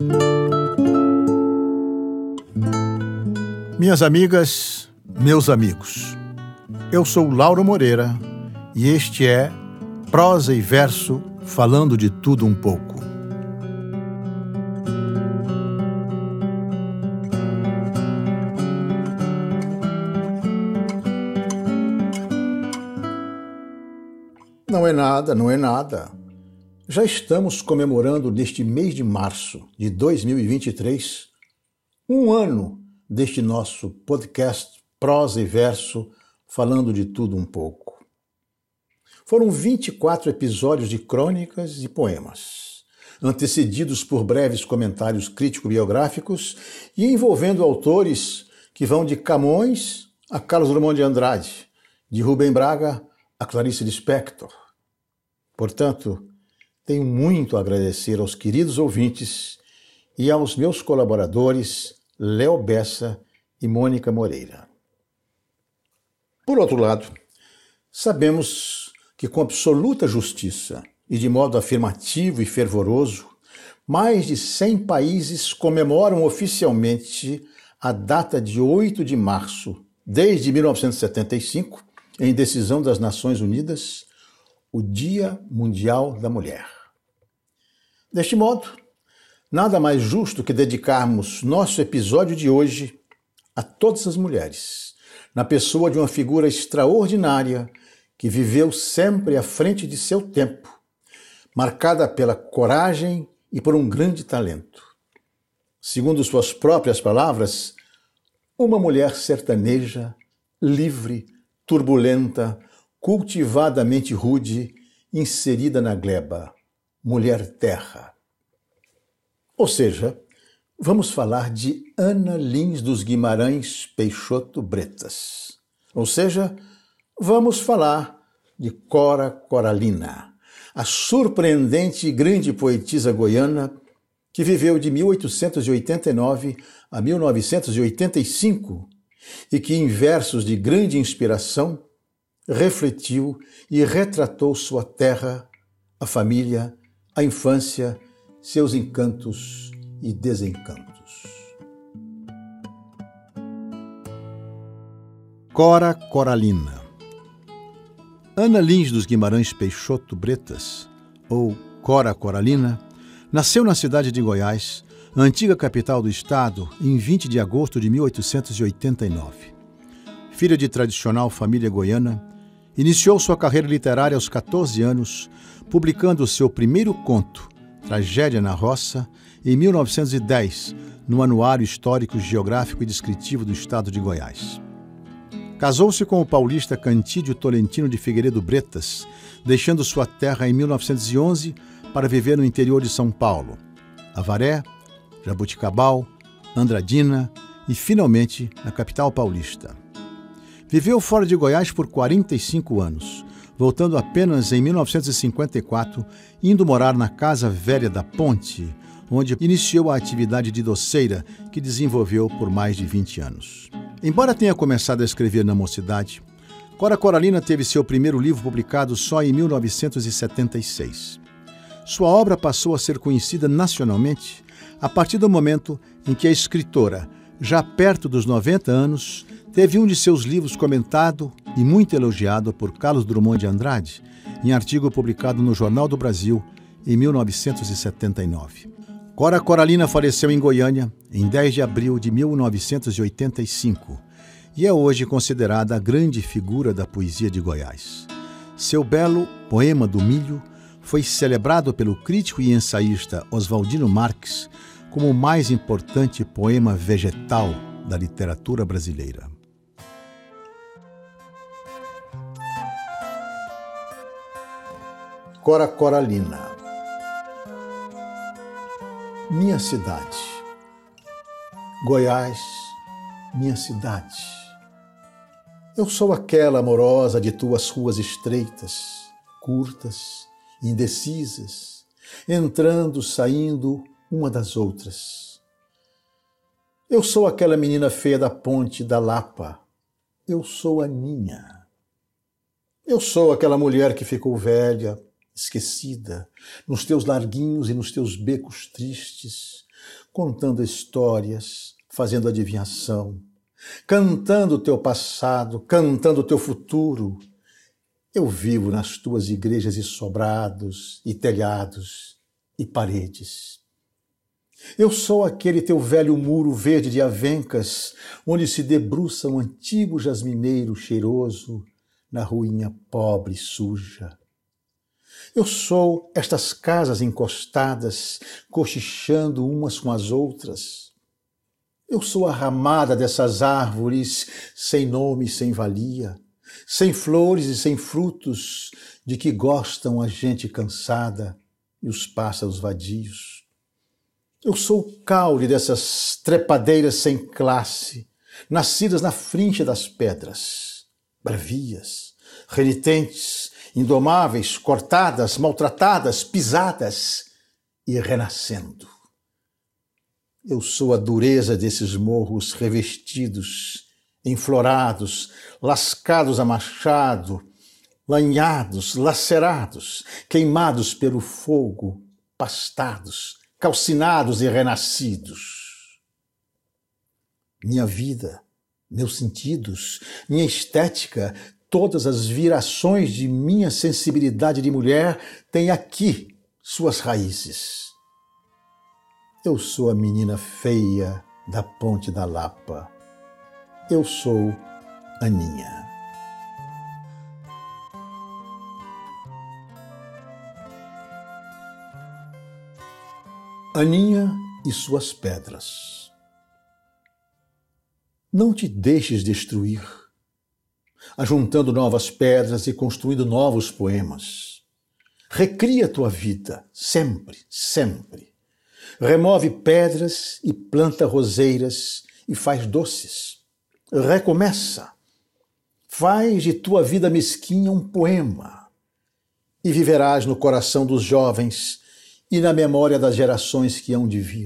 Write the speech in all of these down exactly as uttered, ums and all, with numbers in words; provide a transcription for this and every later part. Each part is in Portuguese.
Minhas amigas, meus amigos, eu sou Lauro Moreira e este é Prosa e Verso falando de tudo um pouco. Não é nada, não é nada. Já estamos comemorando neste mês de março de dois mil e vinte e três um ano deste nosso podcast Prosa e Verso falando de tudo um pouco. Foram vinte e quatro episódios de crônicas e poemas, antecedidos por breves comentários crítico-biográficos e envolvendo autores que vão de Camões a Carlos Drummond de Andrade, de Rubem Braga a Clarice Lispector. Portanto, tenho muito a agradecer aos queridos ouvintes e aos meus colaboradores Léo Bessa e Mônica Moreira. Por outro lado, sabemos que com absoluta justiça e de modo afirmativo e fervoroso, mais de cem países comemoram oficialmente a data de oito de março, desde mil novecentos e setenta e cinco, em decisão das Nações Unidas, o Dia Mundial da Mulher. Deste modo, nada mais justo que dedicarmos nosso episódio de hoje a todas as mulheres, na pessoa de uma figura extraordinária que viveu sempre à frente de seu tempo, marcada pela coragem e por um grande talento. Segundo suas próprias palavras, uma mulher sertaneja, livre, turbulenta, cultivadamente rude, inserida na gleba, mulher terra. Ou seja, vamos falar de Ana Lins dos Guimarães Peixoto Bretas. Ou seja, vamos falar de Cora Coralina, a surpreendente e grande poetisa goiana que viveu de mil oitocentos e oitenta e nove a mil novecentos e oitenta e cinco e que, em versos de grande inspiração, refletiu e retratou sua terra, a família, a infância, seus encantos e desencantos. Cora Coralina. Ana Lins dos Guimarães Peixoto Bretas, ou Cora Coralina, nasceu na cidade de Goiás, antiga capital do estado, em vinte de agosto de mil oitocentos e oitenta e nove. Filha de tradicional família goiana, iniciou sua carreira literária aos catorze anos, publicando seu primeiro conto, Tragédia na Roça, em mil novecentos e dez, no Anuário Histórico, Geográfico e Descritivo do Estado de Goiás. Casou-se com o paulista Cantídio Tolentino de Figueiredo Bretas, deixando sua terra em mil novecentos e onze para viver no interior de São Paulo, Avaré, Jaboticabal, Andradina e, finalmente, na capital paulista. Viveu fora de Goiás por quarenta e cinco anos, voltando apenas em mil novecentos e cinquenta e quatro, indo morar na Casa Velha da Ponte, onde iniciou a atividade de doceira que desenvolveu por mais de vinte anos. Embora tenha começado a escrever na mocidade, Cora Coralina teve seu primeiro livro publicado só em mil novecentos e setenta e seis. Sua obra passou a ser conhecida nacionalmente a partir do momento em que a escritora, já perto dos noventa anos, teve um de seus livros comentado e muito elogiado por Carlos Drummond de Andrade, em artigo publicado no Jornal do Brasil em mil novecentos e setenta e nove. Cora Coralina faleceu em Goiânia em dez de abril de mil novecentos e oitenta e cinco e é hoje considerada a grande figura da poesia de Goiás. Seu belo Poema do Milho foi celebrado pelo crítico e ensaísta Oswaldino Marques como o mais importante poema vegetal da literatura brasileira. Cora Coralina. Minha cidade. Goiás, minha cidade. Eu sou aquela amorosa de tuas ruas estreitas, curtas, indecisas, entrando, saindo uma das outras. Eu sou aquela menina feia da ponte da Lapa. Eu sou a Ninha. Eu sou aquela mulher que ficou velha, esquecida, nos teus larguinhos e nos teus becos tristes, contando histórias, fazendo adivinhação, cantando o teu passado, cantando o teu futuro. Eu vivo nas tuas igrejas e sobrados, e telhados, e paredes. Eu sou aquele teu velho muro verde de avencas, onde se debruça um antigo jasmineiro cheiroso na ruinha pobre e suja. Eu sou estas casas encostadas, cochichando umas com as outras. Eu sou a ramada dessas árvores sem nome e sem valia, sem flores e sem frutos, de que gostam a gente cansada e os pássaros vadios. Eu sou o caule dessas trepadeiras sem classe, nascidas na frincha das pedras, bravias, renitentes, indomáveis, cortadas, maltratadas, pisadas e renascendo. Eu sou a dureza desses morros revestidos, enflorados, lascados a machado, lanhados, lacerados, queimados pelo fogo, pastados, calcinados e renascidos. Minha vida, meus sentidos, minha estética, todas as virações de minha sensibilidade de mulher têm aqui suas raízes. Eu sou a menina feia da Ponte da Lapa. Eu sou Aninha. Aninha e suas pedras. Não te deixes destruir, ajuntando novas pedras e construindo novos poemas. Recria tua vida, sempre, sempre. Remove pedras e planta roseiras e faz doces. Recomeça. Faz de tua vida mesquinha um poema e viverás no coração dos jovens e na memória das gerações que hão de vir.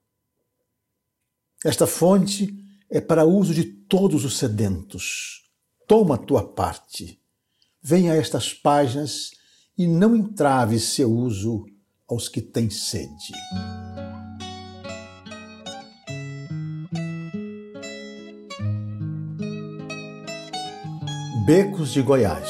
Esta fonte é para uso de todos os sedentos. Toma a tua parte. Venha a estas páginas e não entraves seu uso aos que têm sede. Becos de Goiás.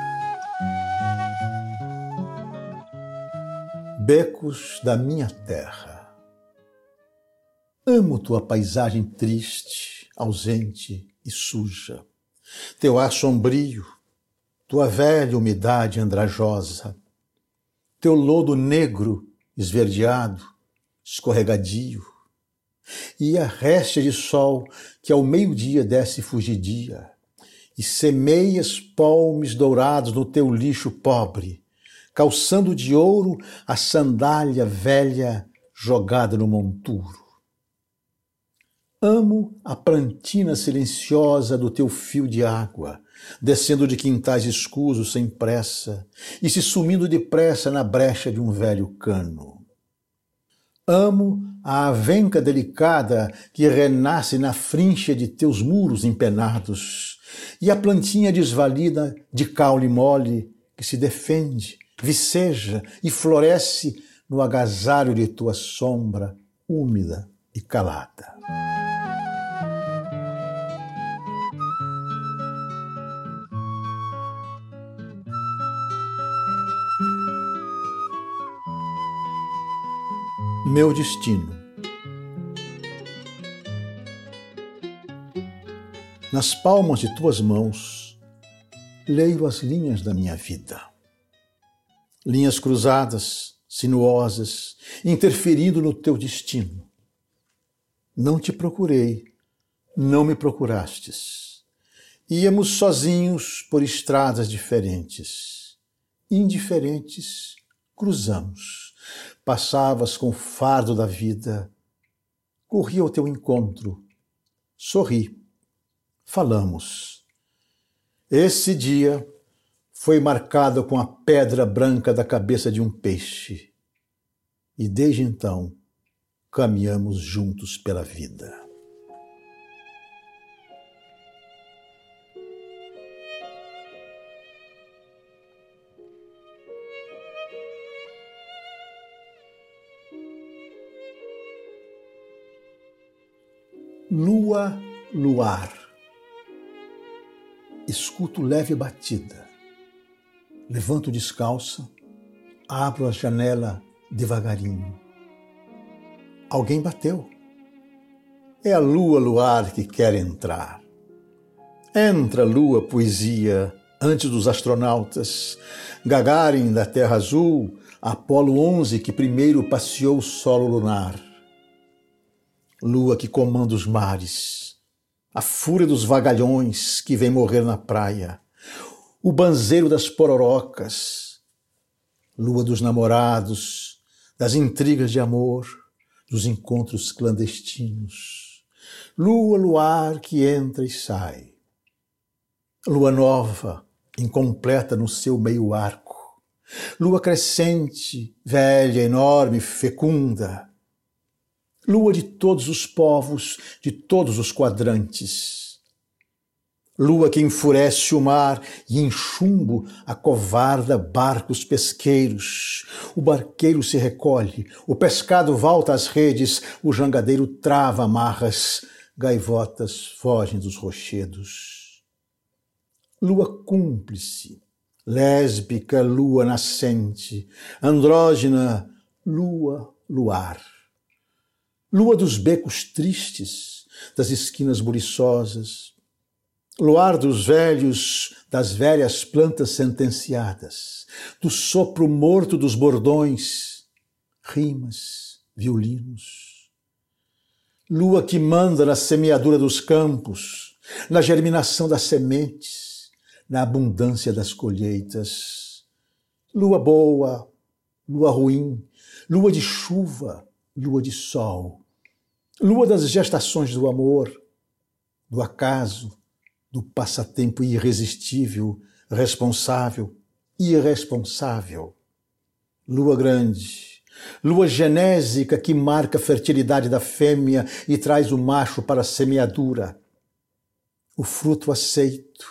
Becos da minha terra. Amo tua paisagem triste, ausente e suja, teu ar sombrio, tua velha umidade andrajosa, teu lodo negro, esverdeado, escorregadio, e a réstia de sol que ao meio-dia desce fugidia, e semeias palmes dourados no teu lixo pobre, calçando de ouro a sandália velha jogada no monturo. Amo a plantina silenciosa do teu fio de água, descendo de quintais escusos sem pressa e se sumindo depressa na brecha de um velho cano. Amo a avenca delicada que renasce na frincha de teus muros empenados e a plantinha desvalida de caule mole que se defende, viceja e floresce no agasalho de tua sombra úmida e calada. Meu destino. Nas palmas de tuas mãos, leio as linhas da minha vida. Linhas cruzadas, sinuosas, interferindo no teu destino. Não te procurei, não me procurastes. Íamos sozinhos por estradas diferentes. Indiferentes, cruzamos. Passavas com o fardo da vida. Corri ao teu encontro. Sorri. Falamos. Esse dia foi marcado com a pedra branca da cabeça de um peixe. E desde então, caminhamos juntos pela vida. Lua, luar. Escuto leve batida. Levanto descalça, abro a janela devagarinho. Alguém bateu. É a lua, luar que quer entrar. Entra, lua, poesia, antes dos astronautas, Gagarin da Terra Azul, Apolo onze que primeiro passeou o solo lunar. Lua que comanda os mares, a fúria dos vagalhões que vem morrer na praia, o banzeiro das pororocas, lua dos namorados, das intrigas de amor, dos encontros clandestinos, lua, luar que entra e sai, lua nova, incompleta no seu meio arco, lua crescente, velha, enorme, fecunda, lua de todos os povos, de todos os quadrantes. Lua que enfurece o mar e em chumbo acovarda barcos pesqueiros. O barqueiro se recolhe, o pescado volta às redes, o jangadeiro trava amarras, gaivotas fogem dos rochedos. Lua cúmplice, lésbica lua nascente, andrógina lua luar. Lua dos becos tristes, das esquinas buriçosas, luar dos velhos, das velhas plantas sentenciadas, do sopro morto dos bordões, rimas, violinos. Lua que manda na semeadura dos campos, na germinação das sementes, na abundância das colheitas. Lua boa, lua ruim, lua de chuva, lua de sol. Lua das gestações do amor, do acaso, do passatempo irresistível, responsável, irresponsável. Lua grande, lua genésica que marca a fertilidade da fêmea e traz o macho para a semeadura. O fruto aceito,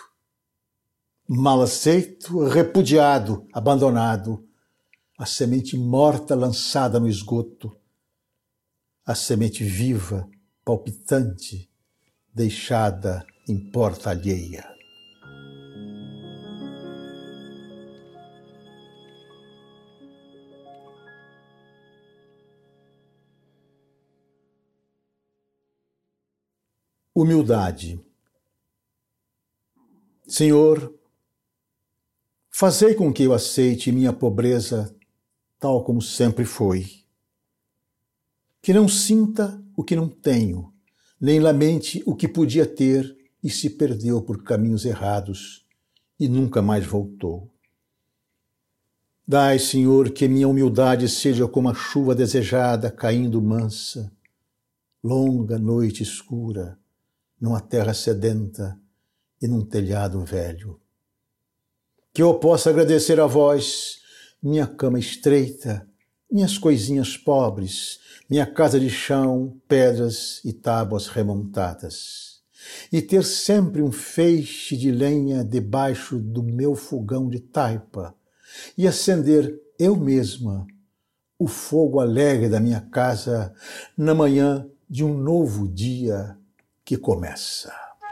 mal aceito, repudiado, abandonado. A semente morta lançada no esgoto. A semente viva, palpitante, deixada em porta alheia. Humildade. Senhor, fazei com que eu aceite minha pobreza tal como sempre foi. Que não sinta o que não tenho, nem lamente o que podia ter e se perdeu por caminhos errados e nunca mais voltou. Dai, Senhor, que minha humildade seja como a chuva desejada caindo mansa, longa noite escura, numa terra sedenta e num telhado velho. Que eu possa agradecer a vós, minha cama estreita, minhas coisinhas pobres, minha casa de chão, pedras e tábuas remontadas, e ter sempre um feixe de lenha debaixo do meu fogão de taipa, e acender eu mesma o fogo alegre da minha casa na manhã de um novo dia que começa.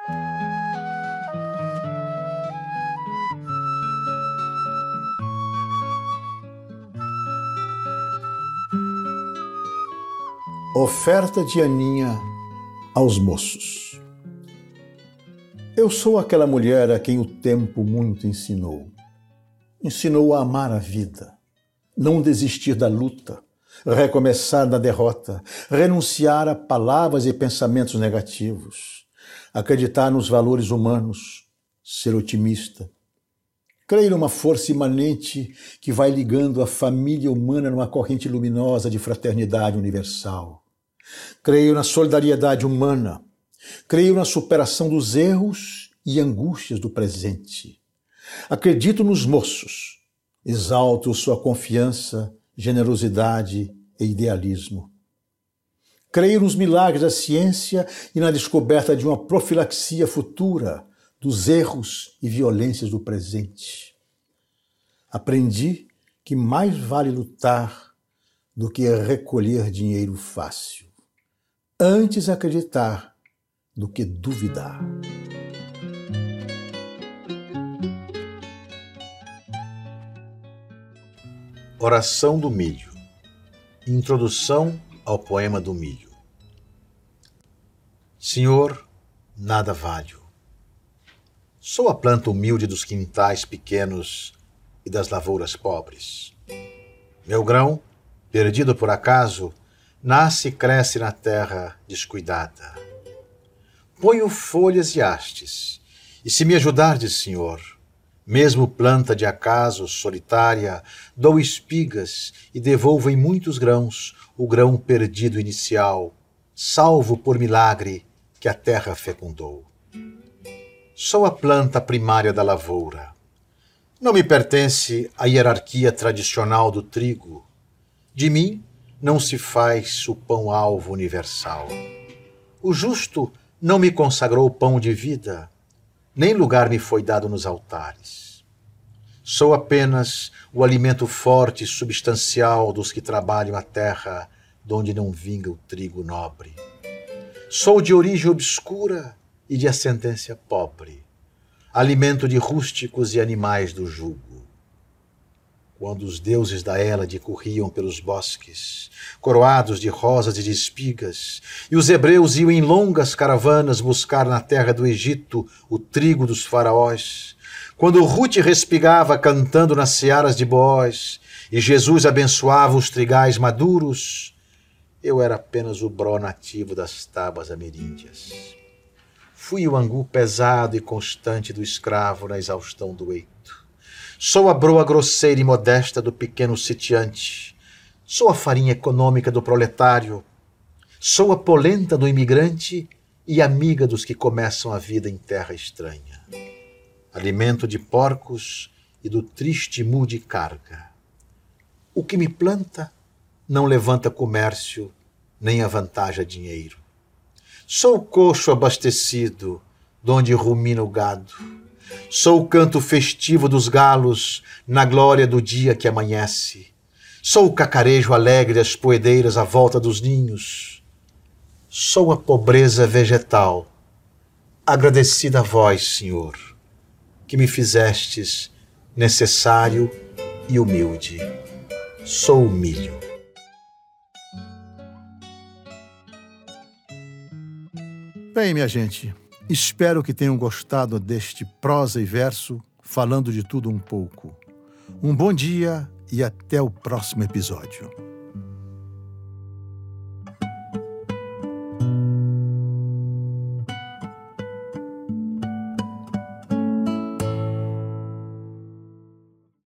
Oferta de Aninha aos moços. Eu sou aquela mulher a quem o tempo muito ensinou. Ensinou a amar a vida, não desistir da luta, recomeçar na derrota, renunciar a palavras e pensamentos negativos, acreditar nos valores humanos, ser otimista, crer numa força imanente que vai ligando a família humana numa corrente luminosa de fraternidade universal. Creio na solidariedade humana, creio na superação dos erros e angústias do presente. Acredito nos moços, exalto sua confiança, generosidade e idealismo. Creio nos milagres da ciência e na descoberta de uma profilaxia futura dos erros e violências do presente. Aprendi que mais vale lutar do que recolher dinheiro fácil. Antes acreditar do que duvidar. Oração do Milho. Introdução ao poema do milho. Senhor, nada valho. Sou a planta humilde dos quintais pequenos e das lavouras pobres. Meu grão, perdido por acaso, nasce e cresce na terra descuidada. Ponho folhas e hastes, e se me ajudardes, Senhor, mesmo planta de acaso, solitária, dou espigas e devolvo em muitos grãos o grão perdido inicial, salvo por milagre que a terra fecundou. Sou a planta primária da lavoura. Não me pertence a hierarquia tradicional do trigo. De mim não se faz o pão-alvo universal. O justo não me consagrou pão de vida, nem lugar me foi dado nos altares. Sou apenas o alimento forte e substancial dos que trabalham a terra, donde não vinga o trigo nobre. Sou de origem obscura e de ascendência pobre, alimento de rústicos e animais do jugo. Quando os deuses da Hélade corriam pelos bosques, coroados de rosas e de espigas, e os hebreus iam em longas caravanas buscar na terra do Egito o trigo dos faraós, quando Ruth respigava cantando nas searas de Boaz, e Jesus abençoava os trigais maduros, eu era apenas o bró nativo das tabas ameríndias. Fui o angu pesado e constante do escravo na exaustão do eito. Sou a broa grosseira e modesta do pequeno sitiante. Sou a farinha econômica do proletário. Sou a polenta do imigrante e amiga dos que começam a vida em terra estranha. Alimento de porcos e do triste mu de carga. O que me planta não levanta comércio, nem avantaja dinheiro. Sou o coxo abastecido, donde rumina o gado. Sou o canto festivo dos galos, na glória do dia que amanhece. Sou o cacarejo alegre das poedeiras à volta dos ninhos. Sou a pobreza vegetal, agradecida a vós, Senhor, que me fizestes necessário e humilde. Sou o milho. Bem, minha gente, espero que tenham gostado deste prosa e verso falando de tudo um pouco. Um bom dia e até o próximo episódio.